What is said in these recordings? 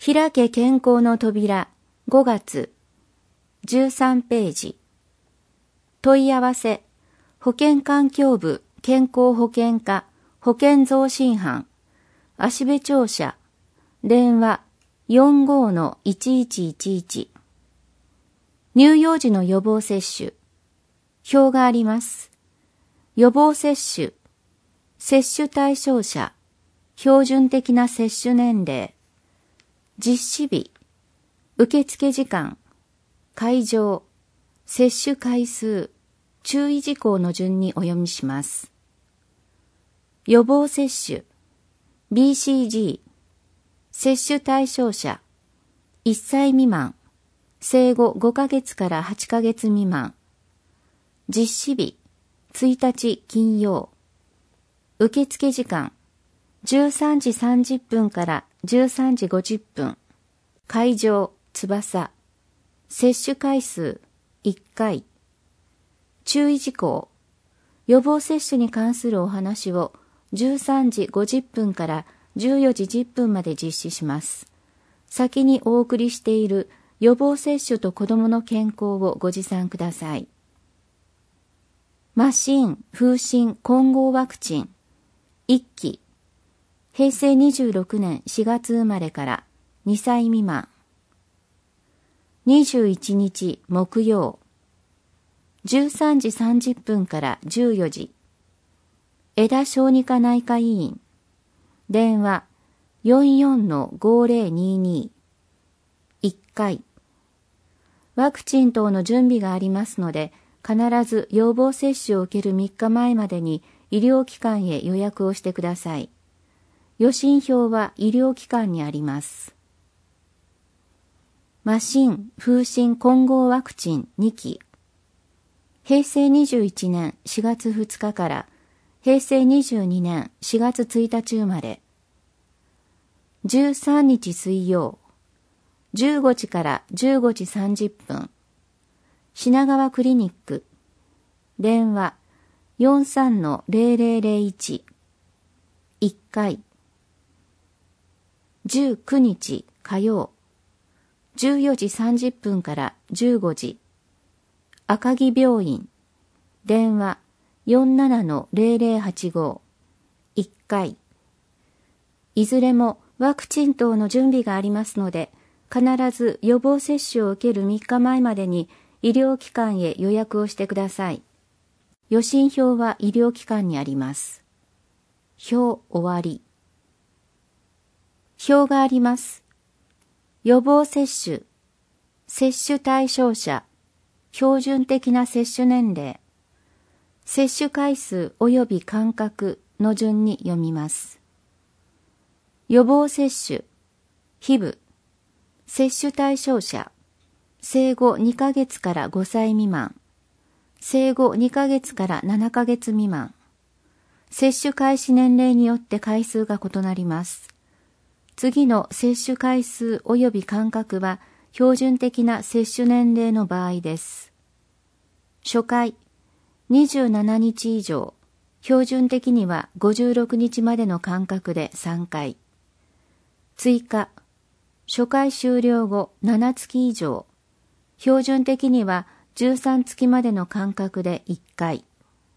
開け健康の扉5月13ページ。問い合わせ保健環境部健康保険課保健増進班芦部庁舎電話 45-1111 乳幼児の予防接種表があります。予防接種接種対象者標準的な接種年齢実施日受付時間会場接種回数注意事項の順にお読みします。予防接種 BCG 接種対象者1歳未満生後5ヶ月から8ヶ月未満実施日1日金曜受付時間13時30分から13時50分会場翼接種回数1回注意事項予防接種に関するお話を13時50分から14時10分まで実施します。先にお送りしている予防接種と子どもの健康をご持参ください。麻疹、風疹混合ワクチン1期平成26年4月生まれから2歳未満21日木曜13時30分から14時江田小児科内科医院電話 44-5022 1回ワクチン等の準備がありますので必ず予防接種を受ける3日前までに医療機関へ予約をしてください。予診票は医療機関にあります。麻疹、風疹混合ワクチン2期平成21年4月2日から平成22年4月1日生まれ13日水曜15時から15時30分品川クリニック電話 43-0001 1回19日火曜14時30分から15時赤城病院電話 47-0085 1回いずれもワクチン等の準備がありますので必ず予防接種を受ける3日前までに医療機関へ予約をしてください。予診票は医療機関にあります。表終わり。表があります。予防接種、接種対象者、標準的な接種年齢、接種回数及び間隔の順に読みます。予防接種、皮膚、接種対象者、生後2ヶ月から5歳未満、生後2ヶ月から7ヶ月未満、接種開始年齢によって回数が異なります。次の接種回数及び間隔は標準的な接種年齢の場合です。初回、27日以上、標準的には56日までの間隔で3回。追加、初回終了後7月以上、標準的には13月までの間隔で1回。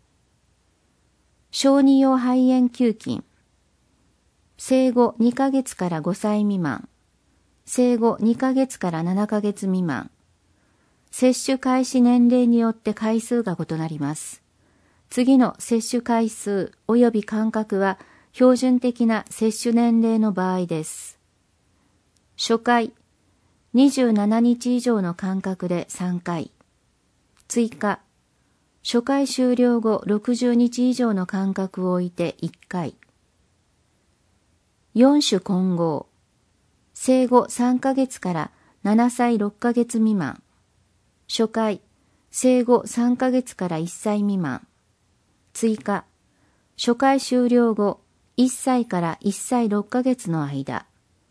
小児用肺炎球菌。生後2ヶ月から5歳未満。生後2ヶ月から7ヶ月未満。接種開始年齢によって回数が異なります。次の接種回数及び間隔は標準的な接種年齢の場合です。初回、27日以上の間隔で3回。追加、初回終了後60日以上の間隔を置いて1回。4種混合。生後3ヶ月から7歳6ヶ月未満。初回、生後3ヶ月から1歳未満。追加、初回終了後1歳から1歳6ヶ月の間。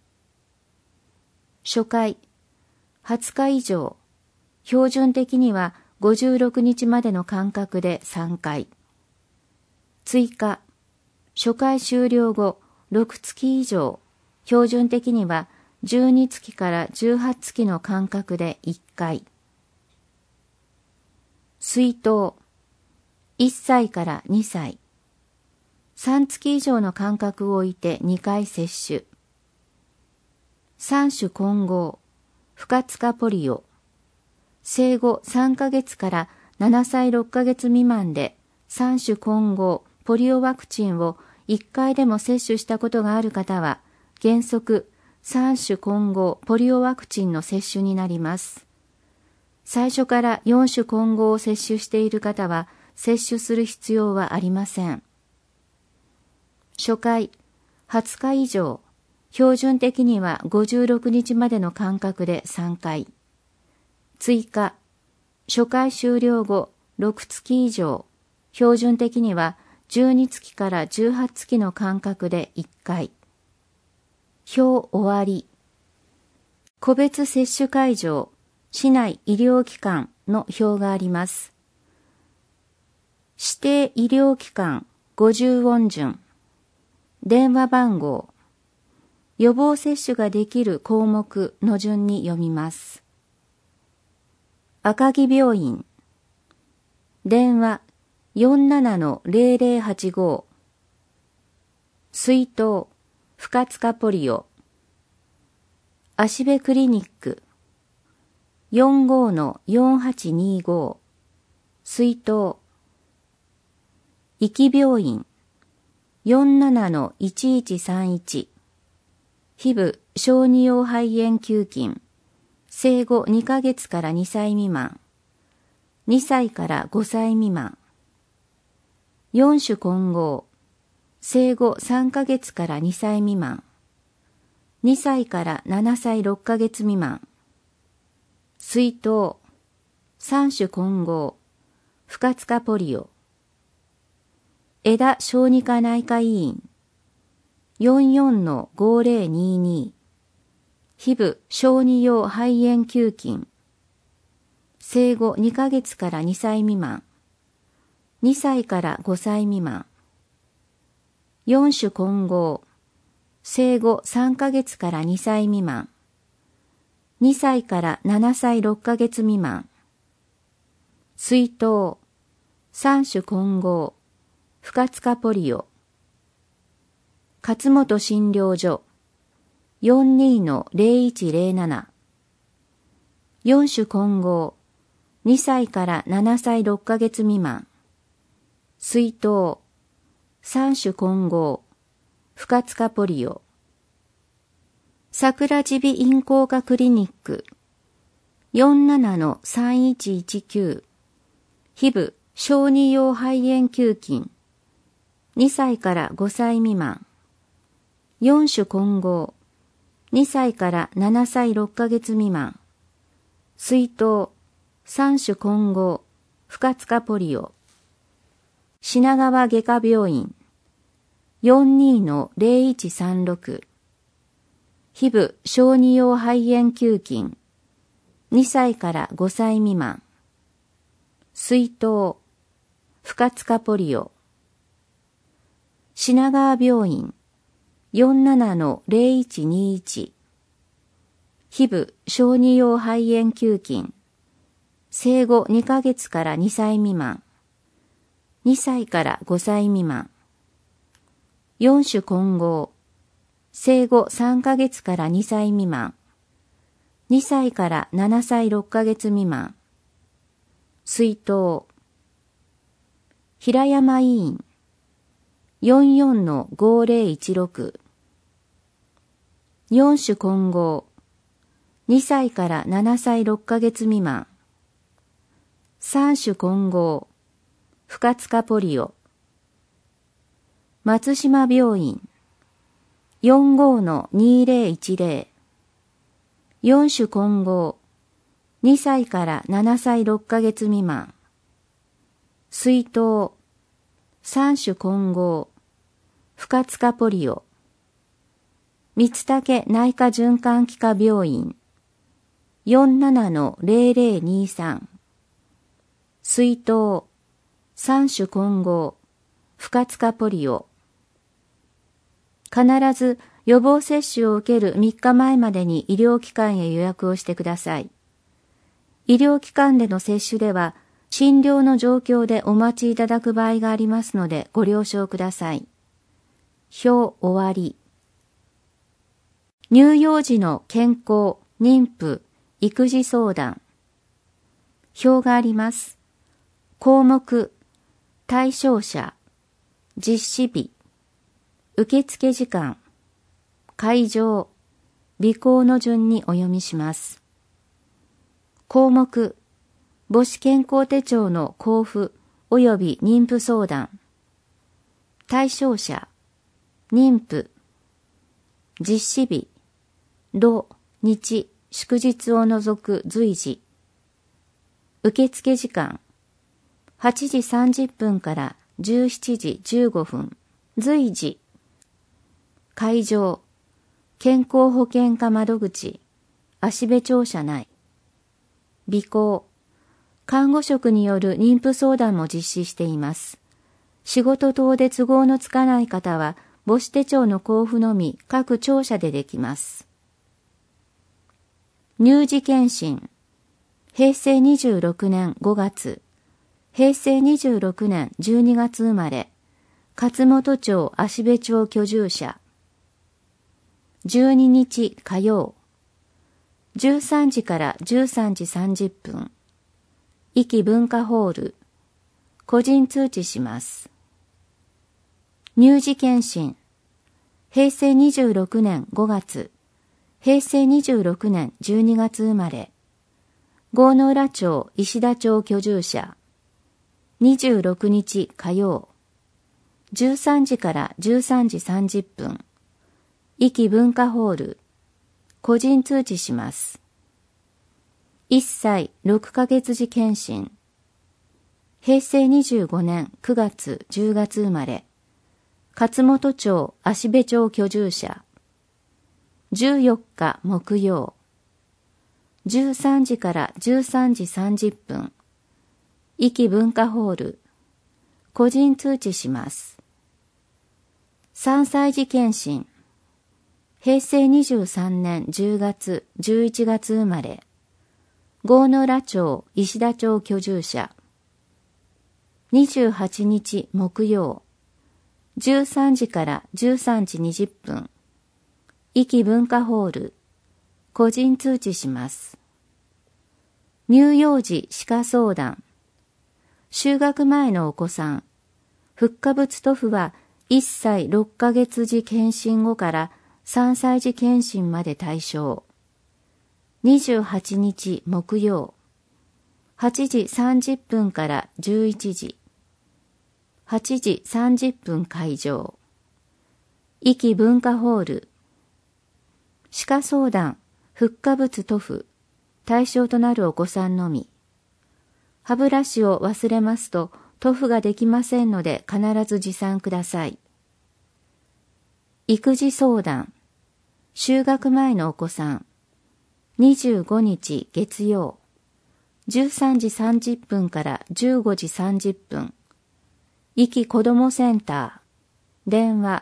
初回、20日以上、標準的には56日までの間隔で3回。追加、初回終了後6月以上、標準的には 12月から18月の間隔で1回。水痘、1歳から2歳。3月以上の間隔を置いて2回接種。3種混合、不活化ポリオ。生後3ヶ月から7歳6ヶ月未満で3種混合ポリオワクチンを1回でも接種したことがある方は、原則3種混合ポリオワクチンの接種になります。最初から4種混合を接種している方は、接種する必要はありません。初回、20日以上、標準的には56日までの間隔で3回。追加、初回終了後6月以上、標準的には12月から18月の間隔で1回。表終わり。個別接種会場、市内医療機関の表があります。指定医療機関50音順。電話番号、予防接種ができる項目の順に読みます。赤城病院、電話 47-0085、水痘、不活化ポリオ、芦部クリニック、45-4825、水痘、壱岐病院、47-1131、皮膚小児用肺炎球菌、生後2ヶ月から2歳未満、2歳から5歳未満、4種混合、生後3ヶ月から2歳未満、2歳から7歳6ヶ月未満、水痘、3種混合、不活化ポリオ、江田小児科内科医院、44-5022、皮膚小児用肺炎球菌、生後2ヶ月から2歳未満、2歳から5歳未満、4種混合、生後3ヶ月から2歳未満、2歳から7歳6ヶ月未満、水痘、3種混合、不活化ポリオ、勝本診療所、42-0107、4種混合、2歳から7歳6ヶ月未満、水痘、3種混合、不活化ポリオ、桜耳鼻咽喉科クリニック、47-3119、皮膚小児用肺炎球菌、2歳から5歳未満、4種混合、2歳から7歳6ヶ月未満、水痘、3種混合、不活化ポリオ、品川外科病院、42-0136、皮膚小児用肺炎球菌、2歳から5歳未満、水痘、不活化ポリオ、品川病院、47-0121、皮膚小児用肺炎球菌、生後2ヶ月から2歳未満、2歳から5歳未満、4種混合、生後3ヶ月から2歳未満、2歳から7歳6ヶ月未満、水痘、平山医院、44-5016、4種混合、2歳から7歳6ヶ月未満、3種混合、不活化ポリオ、松島病院、45-2010、4種混合、2歳から7歳6ヶ月未満、水痘、3種混合、不活化ポリオ、三竹内科循環器科病院、47-0023、水痘、3種混合、不活化ポリオ、必ず予防接種を受ける3日前までに医療機関へ予約をしてください。医療機関での接種では、診療の状況でお待ちいただく場合がありますのでご了承ください。表終わり。乳幼児の健康、妊婦、育児相談。表があります。項目、対象者、実施日、受付時間、会場、備考の順にお読みします。項目、母子健康手帳の交付及び妊婦相談。対象者、妊婦。実施日、土、日、祝日を除く随時。受付時間、8時30分から17時15分、随時。会場、健康保険課窓口、芦部庁舎内。備考、看護職による妊婦相談も実施しています。仕事等で都合のつかない方は、母子手帳の交付のみ各庁舎でできます。乳児健診、平成26年5月、平成26年12月生まれ、勝本町芦部町居住者。12日火曜、13時から13時30分、壱岐文化ホール、個人通知します。乳児健診、平成26年5月、平成26年12月生まれ、郷野浦町石田町居住者。26日火曜、13時から13時30分、壱岐文化ホール、個人通知します。1歳6ヶ月児健診。平成25年9月10月生まれ、勝本町芦部町居住者。14日木曜、13時から13時30分、壱岐文化ホール、個人通知します。3歳児健診。平成23年10月11月生まれ、郷野浦町石田町居住者。28日木曜、13時から13時20分、壱岐文化ホール、個人通知します。乳幼児歯科相談。就学前のお子さん、復活物塗布は1歳6ヶ月児検診後から3歳児検診まで対象。28日木曜、8時30分から11時。8時30分会場。壱岐文化ホール。歯科相談、復活物塗布、対象となるお子さんのみ。歯ブラシを忘れますと塗布ができませんので必ず持参ください。育児相談、就学前のお子さん。25日月曜、13時30分から15時30分。壱岐子どもセンター。電話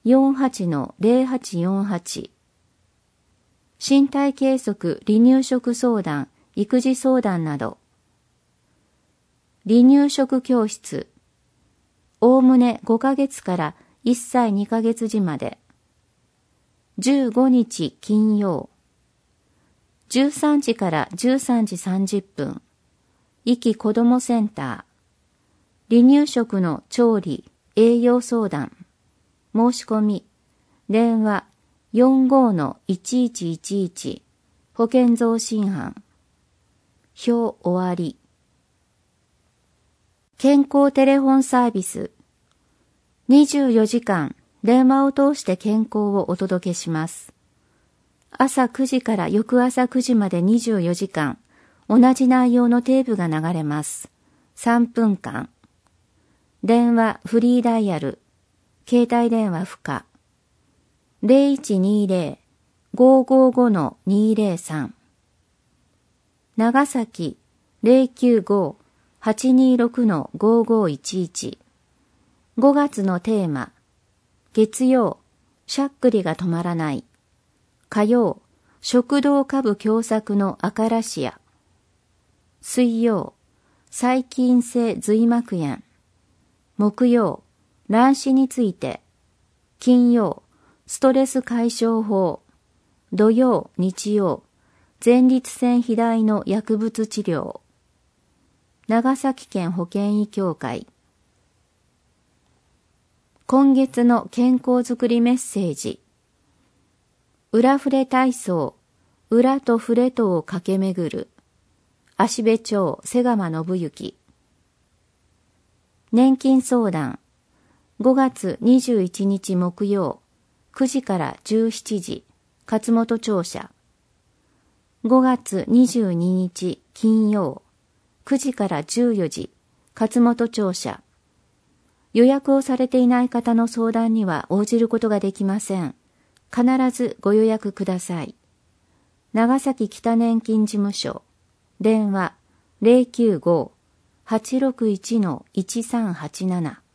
48-0848。身体計測離乳食相談、育児相談など。離乳食教室。おおむね5ヶ月から1歳2ヶ月時まで。15日金曜。13時から13時30分。壱岐子どもセンター。離乳食の調理、栄養相談。申し込み。電話 45-1111。保健増進班。表終わり。健康テレフォンサービス。24時間電話を通して健康をお届けします。朝9時から翌朝9時まで24時間、同じ内容のテープが流れます。3分間。電話フリーダイヤル、携帯電話不可。0120-555-203。長崎 095-826-5511。5月のテーマ、月曜、 しゃっくりが止まらない。火曜、食道下部狭窄のアカラシア。水曜、細菌性髄膜炎。木曜、卵子について。金曜、ストレス解消法。土曜、日曜、前立腺肥大の薬物治療。長崎県保健医協会。今月の健康づくりメッセージ。裏触れ体操、裏と触れとを駆け巡る。芦部町瀬川信之。年金相談。5月21日木曜、9時から17時、勝本庁舎。5月22日金曜、9時から14時、勝本庁舎。予約をされていない方の相談には応じることができません。必ずご予約ください。長崎北年金事務所。電話 095-861-1387